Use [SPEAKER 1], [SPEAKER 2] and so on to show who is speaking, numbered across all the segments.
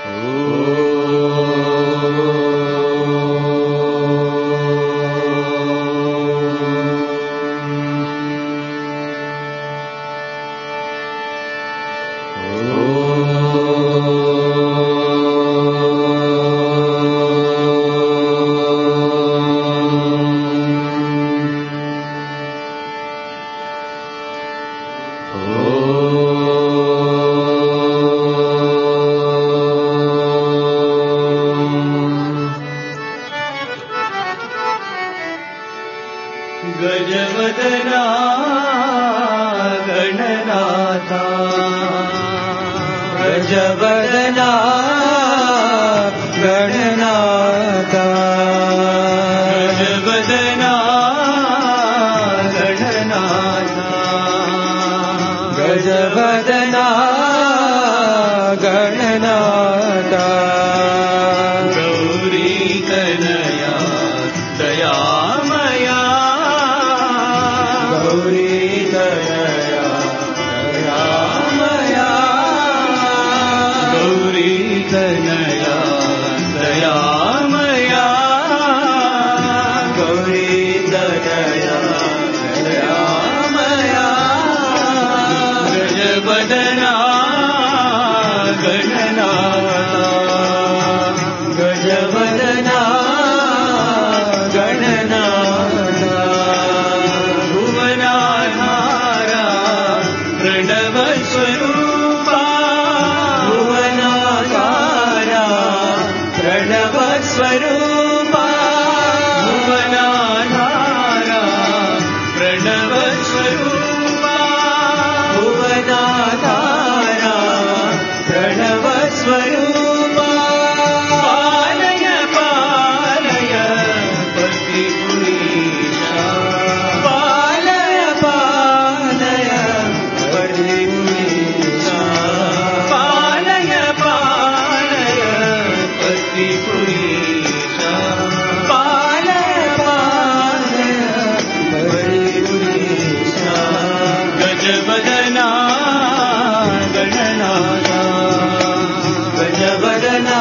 [SPEAKER 1] गजवदना गणनाथा गजवदना गणनाथा गजवदना गणनाथा गजवदना गणनाथा गौरी कनया दयामया गौरी कनया दयामया गौरी कनया दयामया गौरी कनया दयामया गजवदना गणनाथा गजवदना गणनाथा भुवनाधारा प्रणव स्वरूपा भुवनाधारा प्रणव स्वरूपा भुवनाधारा प्रणव स्वरूपा भुवनाधारा प्रणव स्वरूपा पालय पालय पतिपुरीशा पालय पालय पतिपुरीशा पालय पालय पतिपुरीशा पालय पालय पतिपुरीशा गजवदना गणनाथा गजवदना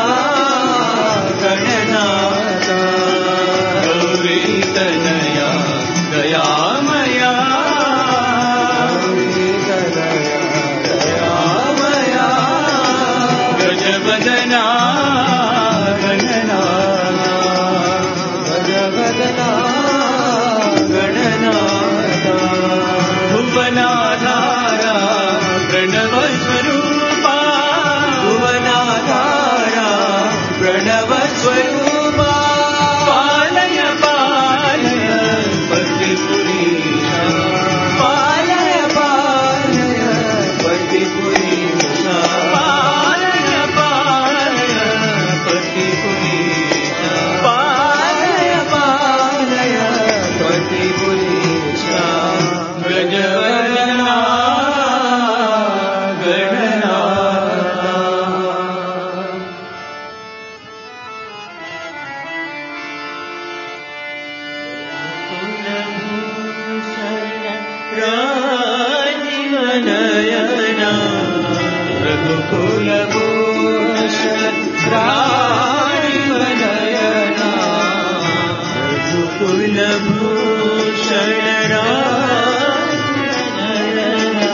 [SPEAKER 1] गणनाथा गौरी तनया दयामया गौरी तनया दयामया गजवदना गणनाथा गजवदना गणनाथा भुवनाधारा प्रणव स्वरूपा भुवनाधारा प्रणव स्वरूपा पालय पालय पतिपुरीशा पालय पालय पतिपुरीशा पालय पालय पतिपुरीशा पालय पालय पतिपुरीशा गजवदना गणनाथा राजीवनयना रघुकुलभूषण राजीवनयना रघुकुलभूषण राजीवनयना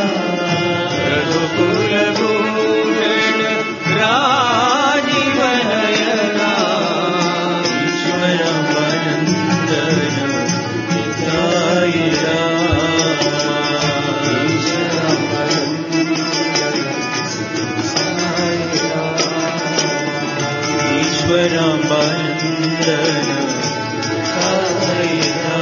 [SPEAKER 1] रघुकुलभूषण राजीवनयना ईश्वरमनन्दन साईरा ईश्वरमनन्दन साईरा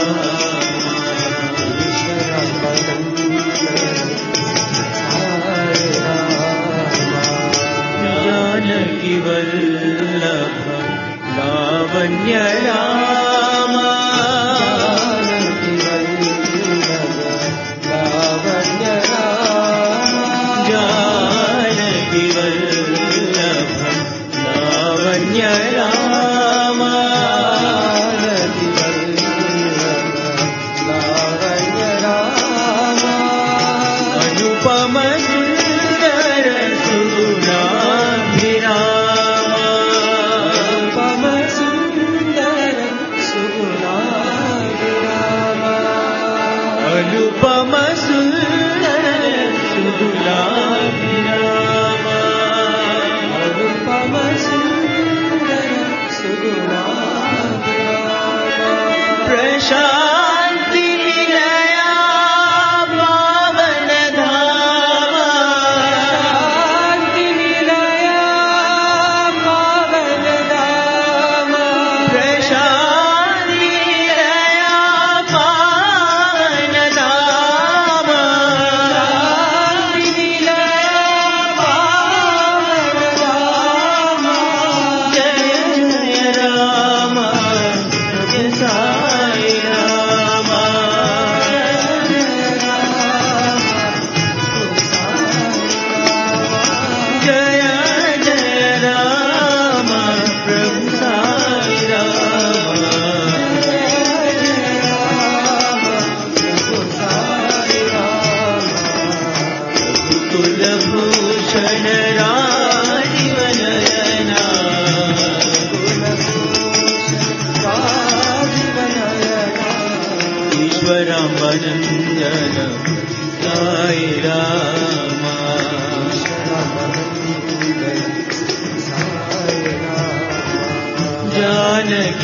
[SPEAKER 1] जानकी वल्लभ लावण्य राम लावण्य राम जानकी वल्लभ लावण्य राम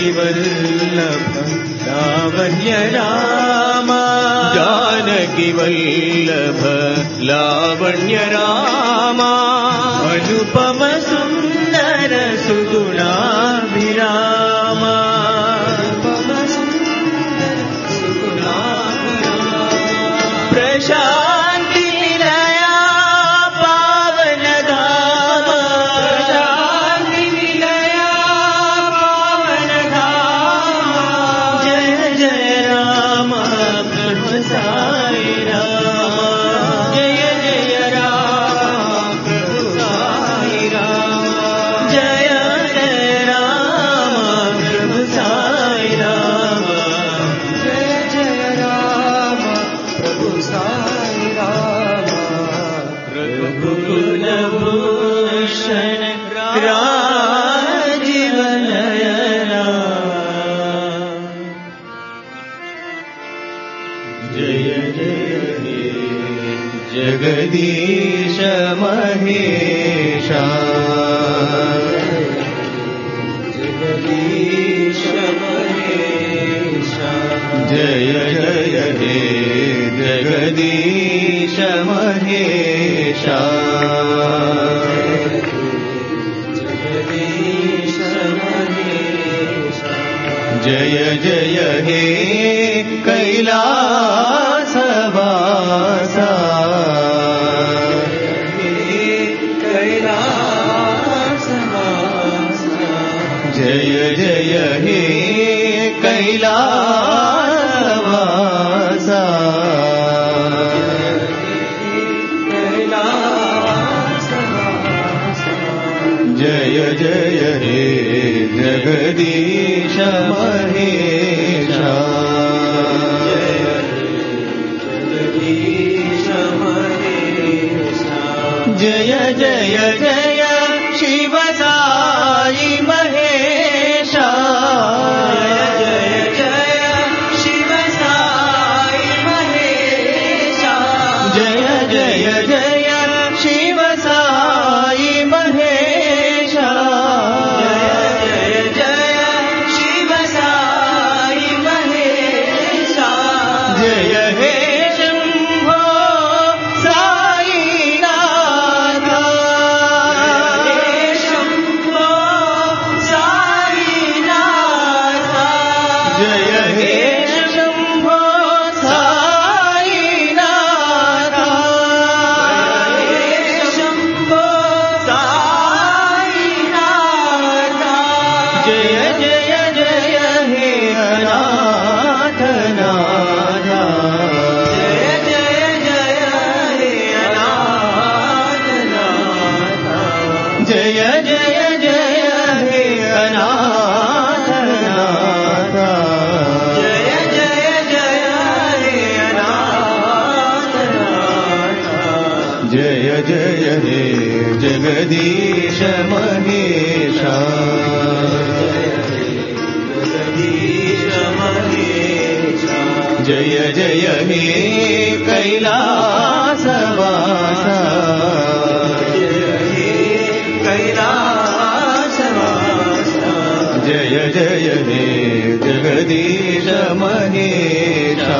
[SPEAKER 1] जानकी वल्लभ लावण्य राम
[SPEAKER 2] जानकी वल्लभ लावण्य राम
[SPEAKER 1] अनुपम सुंदर सुगुणाभिराम प्रशांति निलया पावन धाम प्रशांति निलया पावन धाम जय जय राम प्रभु साई राम जय जय राम प्रभु साई राम जय जय राम प्रभु साई राम जय जय राम प्रभु साई राम रघुकुल भूषण राजीव नयना जय जय हे
[SPEAKER 2] जगदीश महेशा
[SPEAKER 1] जगदीश महेशा
[SPEAKER 2] जय जय हे जगदीश महेशा
[SPEAKER 1] जगदीश महेशा
[SPEAKER 2] जय जय हे कैलासवासा जय जय हे कैलासवासा जय जय हे जगदीश महेशा जय जय जय शिव साई महेशा
[SPEAKER 1] जय जय शिव साई महेशा
[SPEAKER 2] जय जय जय शिव साई महेशा
[SPEAKER 1] जय जय शिव साई महेशा
[SPEAKER 2] जय हे शंभो साईनाथ
[SPEAKER 1] शंभो साईनाथ
[SPEAKER 2] जय हे शंभो साईनाथ
[SPEAKER 1] शंभो साईनाथ
[SPEAKER 2] जय जय जय हे अनाथनाथ
[SPEAKER 1] जय जय जय हे अनाथनाथ
[SPEAKER 2] जय जय जय हे अनाथनाथ
[SPEAKER 1] जय जय जय हे अनाथनाथ
[SPEAKER 2] जय जय हे जगदीश महेशा
[SPEAKER 1] जगदीश महेशा
[SPEAKER 2] जय जय हे कैलासवासा
[SPEAKER 1] कैलासवासा
[SPEAKER 2] जय जय हे जगदीश महेशा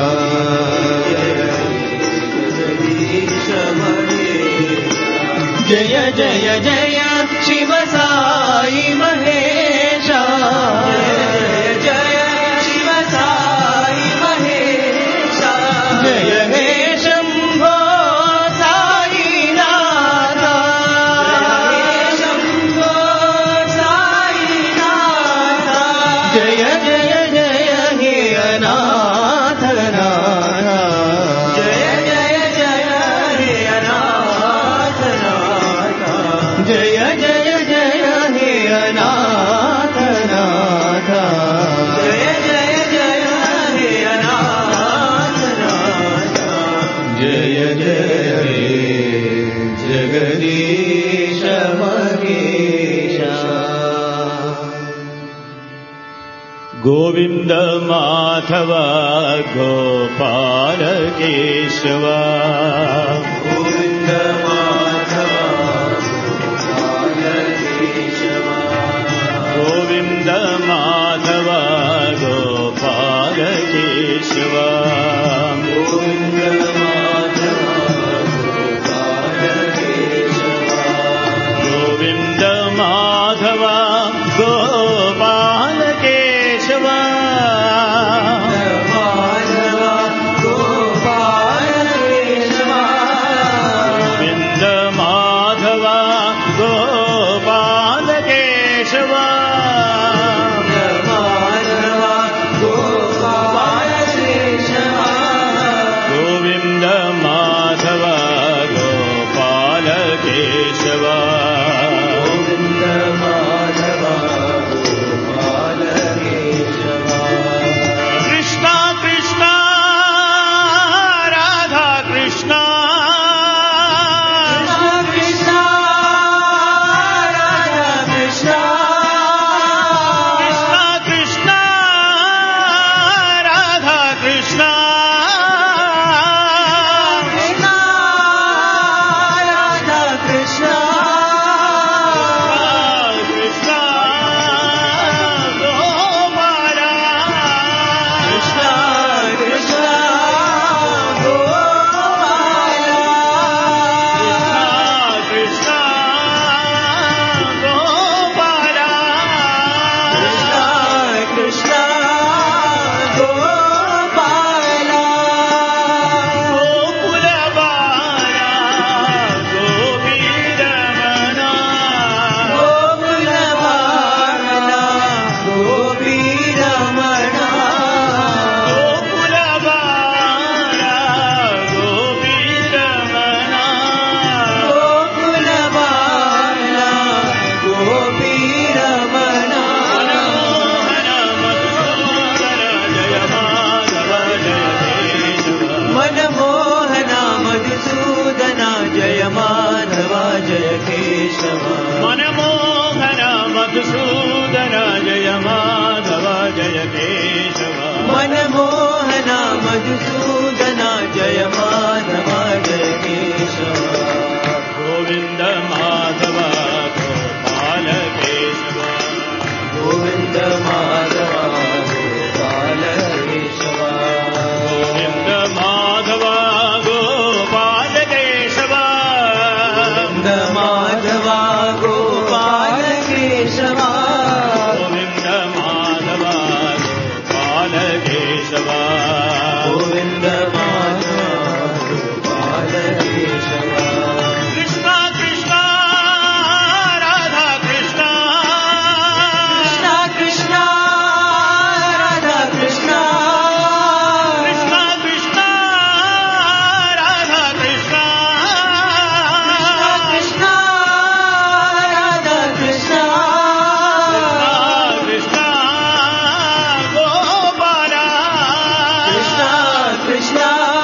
[SPEAKER 1] जगदीश महेशा
[SPEAKER 2] जय जय जय शिव साई महेशा
[SPEAKER 1] जय जय शिव साई महेशा
[SPEAKER 2] जय हे शंभो साईनाथ
[SPEAKER 1] शंभो साईनाथ
[SPEAKER 2] जय जय जय हे अनाथनाथ
[SPEAKER 1] जय जय जय हे अनाथनाथ
[SPEAKER 2] जय जय जय हे अनाथनाथ
[SPEAKER 1] जय जय जय हे अनाथनाथ
[SPEAKER 2] जय जय हे जगदीश महेशा गोविंद माधव गोपाल केशव
[SPEAKER 1] गोविन्द माधव गोपाल केशव
[SPEAKER 2] गोविंद माधव केशव
[SPEAKER 1] गोविन्द माधव गोपाल केशव
[SPEAKER 2] गोविन्द माधव गोपाल केशव
[SPEAKER 1] माधव गोपाल केशव
[SPEAKER 2] गोविन्द माधव गोपाल केशव
[SPEAKER 1] माधव गोपाल केशव
[SPEAKER 2] गोविन्द माधव गोपाल केशव
[SPEAKER 1] गोविन्द माधव गोपाल केशव
[SPEAKER 2] कृष्ण कृष्ण राधा कृष्ण
[SPEAKER 1] कृष्ण राधा कृष्ण
[SPEAKER 2] कृष्ण कृष्ण राधा कृष्ण
[SPEAKER 1] कृष्ण राधा कृष्ण
[SPEAKER 2] कृष्ण गोपाला
[SPEAKER 1] कृष्ण कृष्ण गोपाला
[SPEAKER 2] कृष्ण गोपाला
[SPEAKER 1] कृष्ण कृष्ण गोपाला
[SPEAKER 2] गोकुल बाला गोपीरमणा
[SPEAKER 1] गोकुल बाला गोपीरमणा
[SPEAKER 2] गोकुल बाला गोपीरमणा
[SPEAKER 1] गोकुल बाला गोपीरमणा
[SPEAKER 2] मनमोहन मधुसूदन जय माधव जय केशव
[SPEAKER 1] मनमोहन मधुसूदन जय माधव जय केशव
[SPEAKER 2] मनमोहन मधुसूदन जय माधव जय केशव
[SPEAKER 1] गोविन्द माधव गोपाल केशव
[SPEAKER 2] गोविन्द माधव गोपाल केशव
[SPEAKER 1] गोविन्द माधव गोपाल केशव
[SPEAKER 2] गोविन्द माधव गोपाल केशव
[SPEAKER 1] गोविन्द माधव गोपाल केशव
[SPEAKER 2] गोविन्द माधव गोपाल केशव
[SPEAKER 1] कृष्ण कृष्ण राधा कृष्ण
[SPEAKER 2] कृष्ण कृष्ण राधा कृष्ण
[SPEAKER 1] कृष्ण कृष्ण राधा कृष्ण
[SPEAKER 2] कृष्ण राधा कृष्ण
[SPEAKER 1] कृष्ण गोपाला
[SPEAKER 2] कृष्ण कृष्ण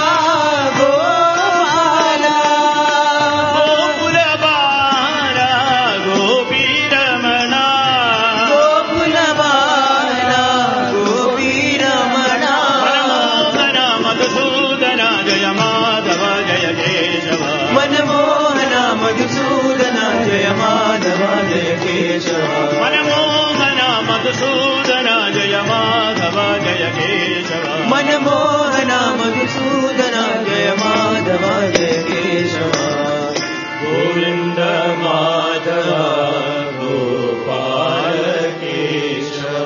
[SPEAKER 2] गोपाला
[SPEAKER 1] गोकुल बाला गोपीरमणा
[SPEAKER 2] गोकुल बाला गोपीरमणा
[SPEAKER 1] मनमोहन मधुसूदन जय माधव जय केशव
[SPEAKER 2] मनमोहन मधुसूदन जय माधव जय केशव
[SPEAKER 1] मनमोहन मधुसूदन जय माधव जय केशव
[SPEAKER 2] मनमोहन मधुसूदन जय माधव जय केशव
[SPEAKER 1] गोविन्द माधव गोपाल केशव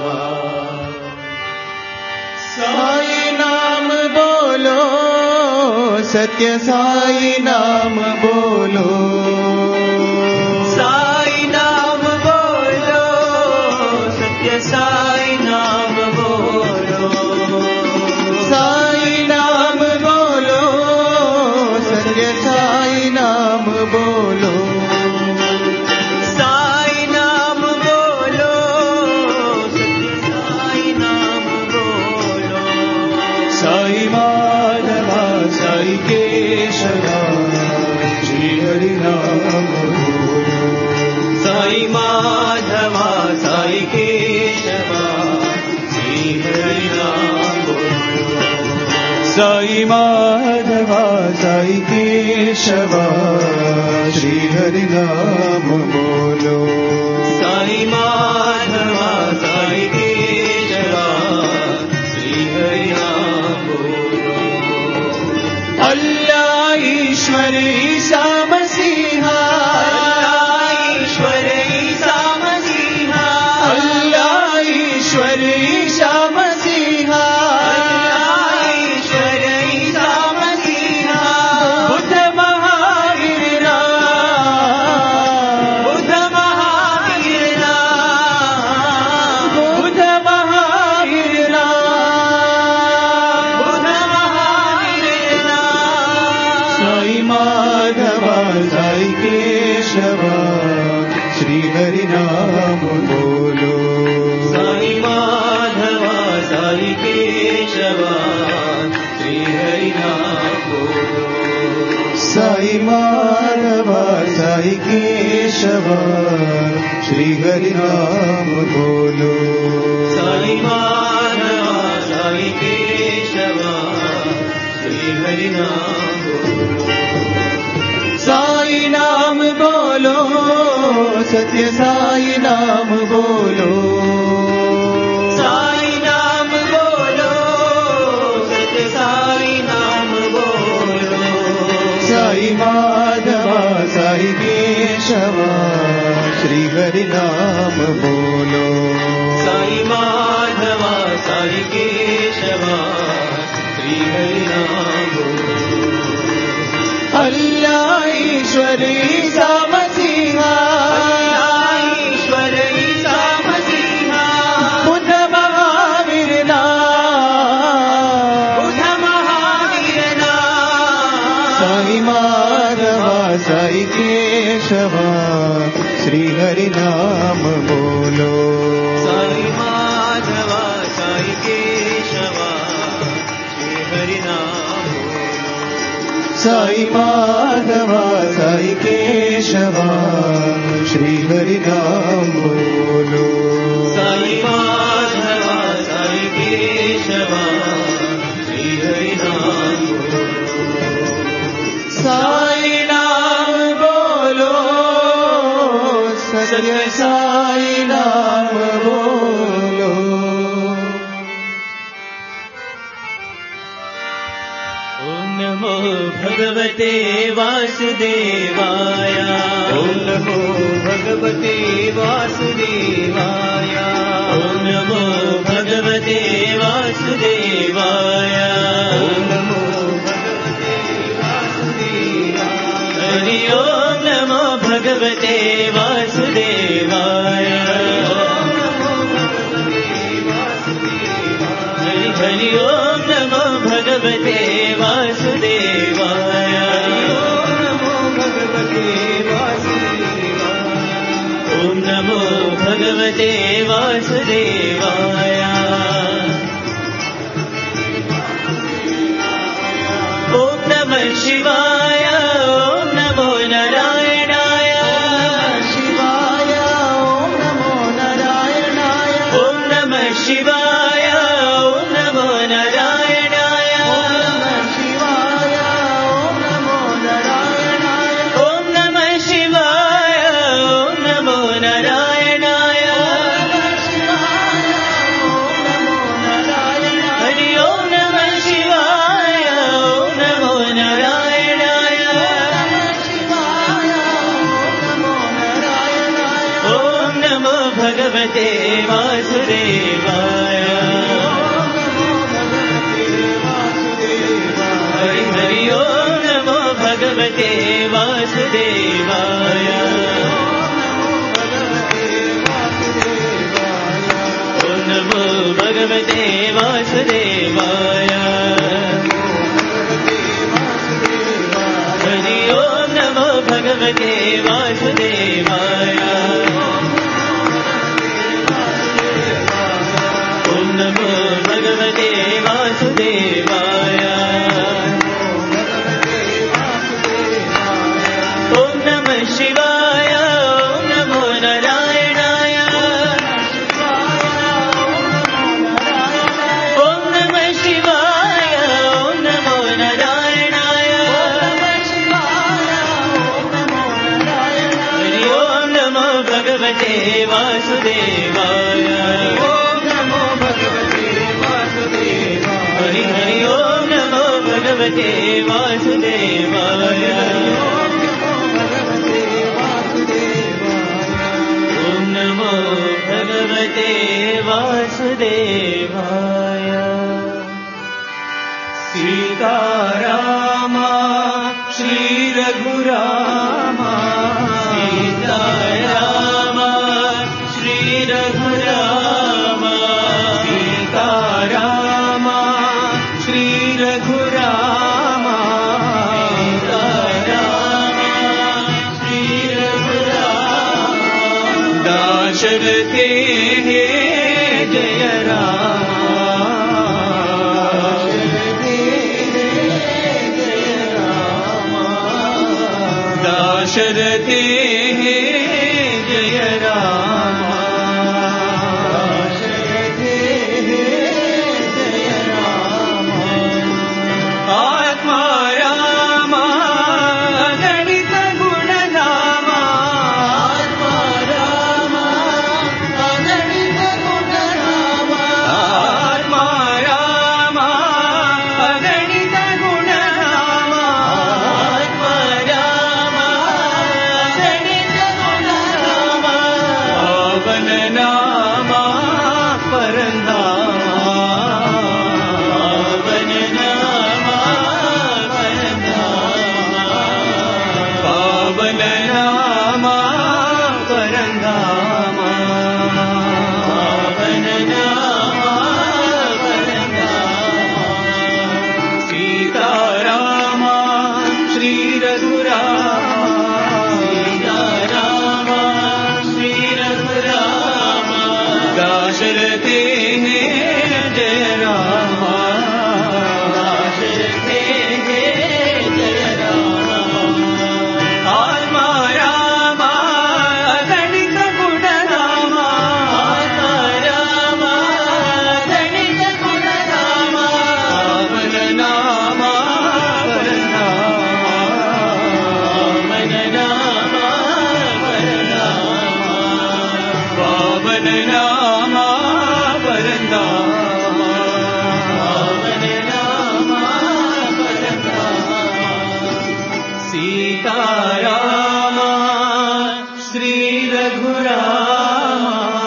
[SPEAKER 3] साई नाम बोलो सत्य साई नाम बोलो
[SPEAKER 2] साई नाम बोलो सत्य साई नाम बोलो
[SPEAKER 3] साई नाम बोलो सत्य साई नाम बोलो
[SPEAKER 2] साई नाम बोलो सत्य साई नाम बोलो
[SPEAKER 3] साई माधव साई केशव श्री हरि नाम बोलो
[SPEAKER 2] साई माधव साई केशव श्री हरि नाम बोलो
[SPEAKER 3] साई माधव साई केशव श्री हरि नाम बोलो
[SPEAKER 2] साई माधव साई केशव श्री हरि नाम बोलो
[SPEAKER 3] माधव साई केशव श्री हरि नाम बोलो
[SPEAKER 2] साई माधव साई केशव श्री हरि नाम बोलो
[SPEAKER 3] साई नाम बोलो सत्य साई नाम बोलो
[SPEAKER 2] साई नाम बोलो सत्य साई नाम बोलो
[SPEAKER 3] साई माधव साई केशव श्री हरि नाम बोलो
[SPEAKER 2] साई माधव साई केशव श्री हरि नाम बोलो
[SPEAKER 3] अल्लाह ईश्वर ईसा मसीहा
[SPEAKER 2] ईश्वर ईसा मसीहा
[SPEAKER 3] बुद्ध महावीर
[SPEAKER 2] बुद्ध महावीर
[SPEAKER 3] साई माधव साई केशव श्री हरि नाम बोलो
[SPEAKER 2] साई माधव साई केशव श्री हरि नाम बोलो
[SPEAKER 3] साई माधव साई केशव श्री हरि नाम बोलो
[SPEAKER 2] साई माधव साई केशव श्री हरि नाम बोलो
[SPEAKER 3] साई नाम बोलो सत्य साई नाम बोलो
[SPEAKER 2] ओम नमो भगवते वासुदेवाय ओम नमो भगवते वासुदेवाय ओम नमो भगवते वासुदेवाय ओम नमो भगवते वासुदेवाय हरि ओम नमो भगवते वासुदेवाय हरि ओम नमो भगवते वासुदेवाय ओम नमो भगवते वासुदेवाय ओम नमः शिवाय ओम नमो नारायणाय
[SPEAKER 3] शिवाय ओम नमो नारायणाय
[SPEAKER 2] ओम नमः शिवाय ओम नमो नारायणाय
[SPEAKER 3] शिवाय ओम नमो नारायणाय
[SPEAKER 2] ओम नमः शिवाय ओम नमो नारायणाय हरि ओम नमः शिवाय ओम नमो नारायणाय ओम नमो भगवते वासुदेवाय हरि हरि ओम नमो भगवते वासुदेवाय ओम नमो भगवते वासुदेवाय हरि ओम नमो भगवते वासुदेवाय ओम नमो भगवते वासुदेवाय ओम नमः शिवाय ओम नमो नारायणाय ओम नमः शिवाय ओम नमो नारायणाय हरि ओम नमो भगवते वासुदेवाय हरि हरि ओम नमो भगवते वासुदेवाय ओम नमो भगवते वासुदेवाय सीताराम श्री रघुराम सीताराम श्री रघुराम सीताराम श्री रघुराम सीताराम श्री रघुराम दाशरथे जय राम दाशरथे जय राम
[SPEAKER 3] दाशरथे जय राम
[SPEAKER 2] आत्मा राम गणित गुणधाम
[SPEAKER 3] आत्मा राम अगणित गुणधाम
[SPEAKER 2] आत्मा राम गणित गुणधाम
[SPEAKER 3] आत्मा राम अगणित गुणधाम
[SPEAKER 2] पावन नाम परंधाम
[SPEAKER 3] पावन नाम परंधाम
[SPEAKER 2] पावन नाम परंधाम
[SPEAKER 3] पावन नाम परंधाम
[SPEAKER 2] सीताराम श्री रघुराम
[SPEAKER 3] सीताराम श्री रघुराम
[SPEAKER 2] दाशरथे जय राम
[SPEAKER 3] दाशरथे जय राम
[SPEAKER 2] आत्मा राम गणित गुणधाम
[SPEAKER 3] आत्मा राम गणित गुणधाम
[SPEAKER 2] पावन नाम परंधाम
[SPEAKER 3] पावन नाम परंधाम
[SPEAKER 2] पावन नाम परंधाम
[SPEAKER 3] पावन नाम परंधाम
[SPEAKER 2] सीताराम श्री रघुराम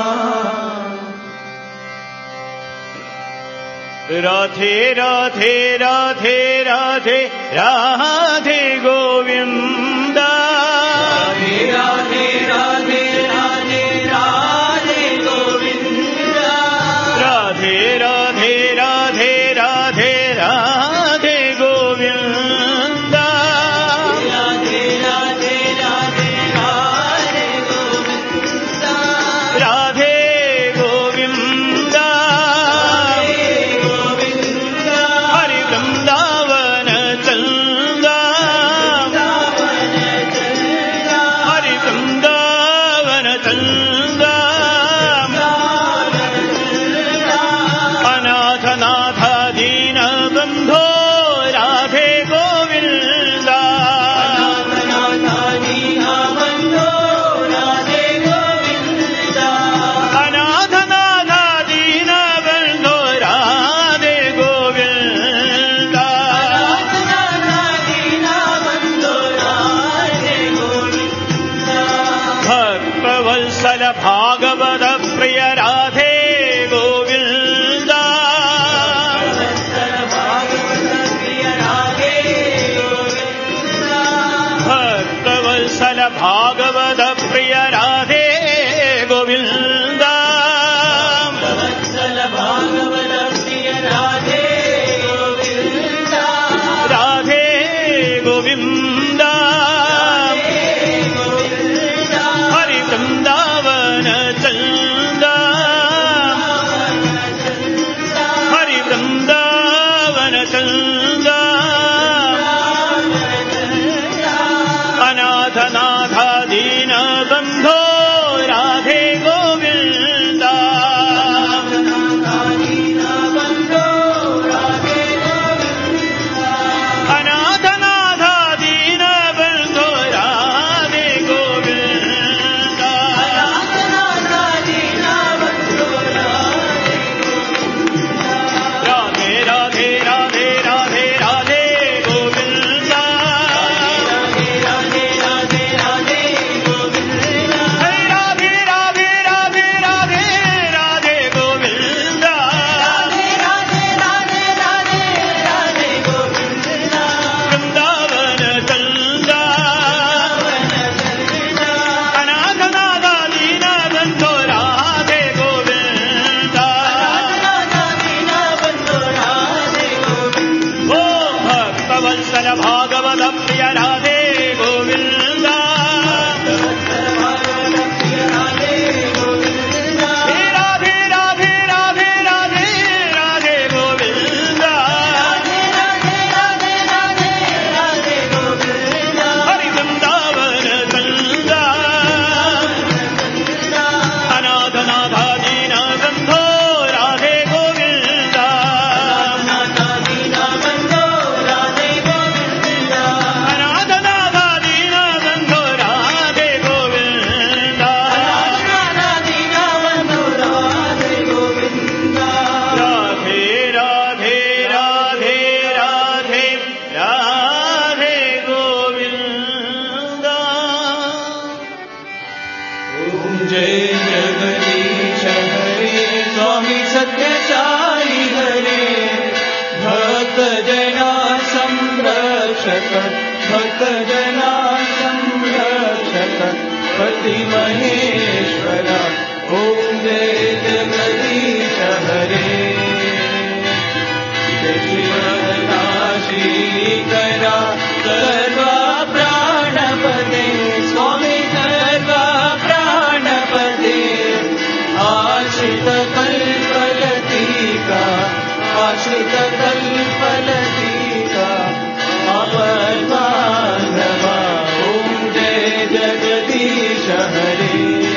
[SPEAKER 1] राधे राधे राधे राधे राधे गोविंद
[SPEAKER 2] राधे राधे राधे राधे राधे गोविंद
[SPEAKER 1] राधे राधे राधे राधे राधे गोविंद
[SPEAKER 3] राधे राधे राधे राधे गोविंद
[SPEAKER 1] राधे गोविंद
[SPEAKER 3] गोविंद
[SPEAKER 1] हरि वृंदावन चंदा हरि वृंदावन चंदा अनाथ नाथ दीन बंधो राधे गोविंद अनाथ नाथ दीन बंधो राधे गोविंद भक्तवत्सल भागवत प्रिय राधे गोविंद भक्तवत्सल भागवत प्रिय राधे गोविंद राधे गोविंद हरि वृंदावन चंदा हरि वृंदावन चंदा अनाथ नाथ दीन बंधो राधे गोविंद अनाथ नाथ दीन बंधो राधे गोविंद राधे राधे राधे राधे राधे गोविंद हरे राधे राधे
[SPEAKER 2] जय जगदीश हरे स्वामी सत्य साई हरे भक्त जना संरक्षक भक्त जना संरक्षक पति महेश्वरा ओम जय जगदीश हरे श्रीकरा सर्वा प्राणपते स्वामी सर्वा प्राणपते आश्रित कल्पलतिका आश्रित कल्पलतिका आपद्बान्धवा ओम जय जगदीश हरे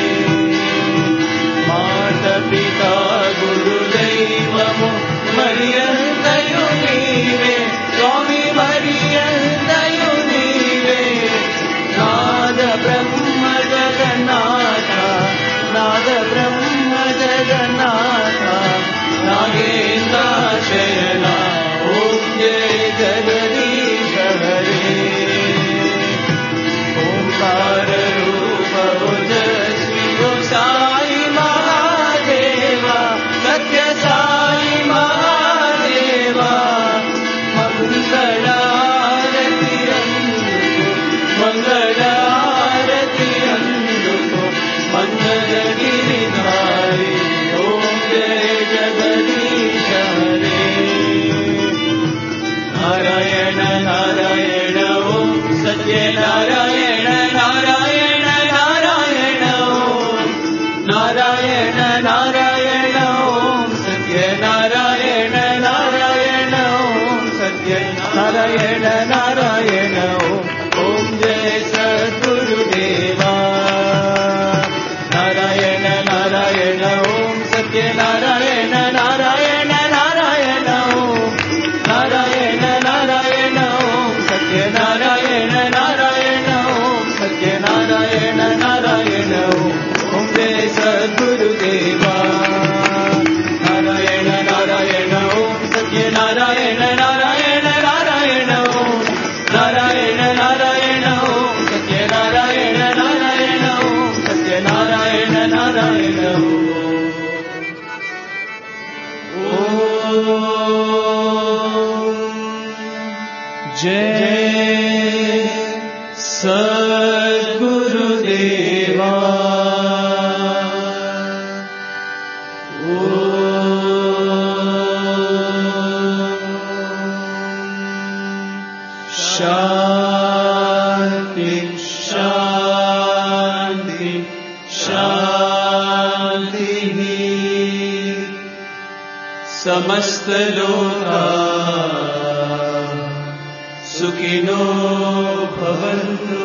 [SPEAKER 2] माता पिता गुरुदैवमु मर्यन्तयो नीवे स्वामी मर्यन्तयो नीवे नाद ब्रह्म जगन्नाथ नाद ब्रह्म जगन्नाथ नागेन्द्र शयना ओम जय जगदीश हरे ओंकार रूप ओजस्वी ओ साई महादेवा सत्य साई महादेवा मंगलारति अंदुको मंगलगिरिधारी ओम जय जगदीश हरे नारायण नारायण ओम सत्य नारायण नारायण नारायण ओम नारायण नारायण ओम सत्य नारायण नारायण ओम सत्य नारायण नारायण ओम जय सद्गुरुदेवा नारायण नारायण ओम सत्य नारायण नारायण नारायण ओम नारायण नारायण ओम सत्य नारायण नारायण ओम सत्य नारायण नारायण ओम जय सद्गुरुदेवा नारायण नारायण ओम सत्य नारायण नारायण नारायण ओम नारायण नारायण ओम सत्य नारायण नारायण ओम सत्य नारायण नारायण ओम जय सद्गुरुदेवा शांति शांति शांति समस्त लोका सुखिनो भवन्तु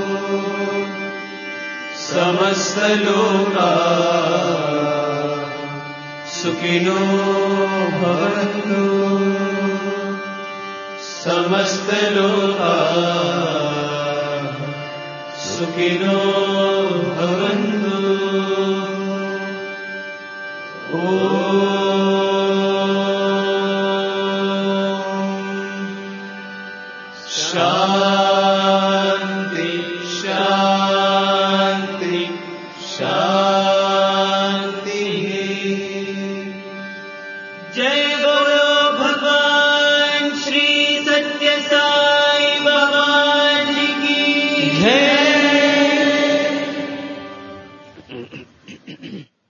[SPEAKER 2] समस्त लोका सुखिनो भवन्तु समस्त लोका सुखिनो भवन्तु शांति शांति शांति जय बोलो भगवान श्री सत्य साई भगवान जी की जय।